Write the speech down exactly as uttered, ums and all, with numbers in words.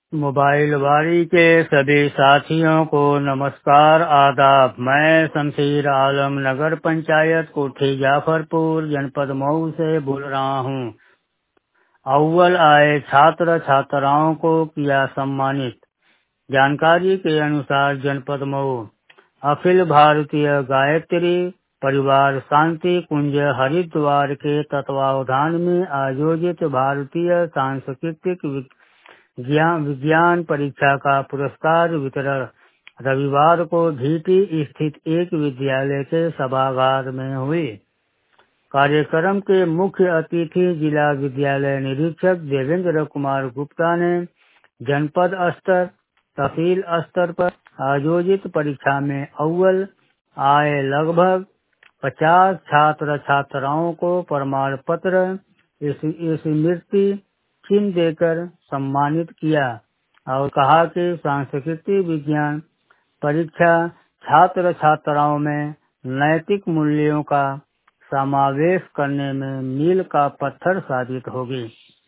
Mobile वारी के सभी साथियों को नमस्कार आदाब। मैं शमशीर आलम नगर पंचायत कोठी जाफरपुर जनपद मऊ से बोल रहा हूँ। अव्वल आए छात्र छात्राओं को किया सम्मानित। जानकारी के अनुसार जनपद मऊ अखिल भारतीय गायत्री परिवार शांति कुंज हरिद्वार के तत्वावधान में आयोजित भारतीय सांस्कृतिक ज्ञान विज्ञान परीक्षा का पुरस्कार वितरण रविवार को भीटी स्थित एक विद्यालय के सभागार में हुई। कार्यक्रम के मुख्य अतिथि जिला विद्यालय निरीक्षक देवेंद्र कुमार गुप्ता ने जनपद स्तर तहसील स्तर पर आयोजित परीक्षा में अव्वल आए लगभग पचास छात्र छात्राओं को प्रमाण पत्र स्मृति चिन्ह देकर सम्मानित किया और कहा कि सांस्कृतिक विज्ञान परीक्षा छात्र छात्राओं में नैतिक मूल्यों का समावेश करने में मील का पत्थर साबित होगी।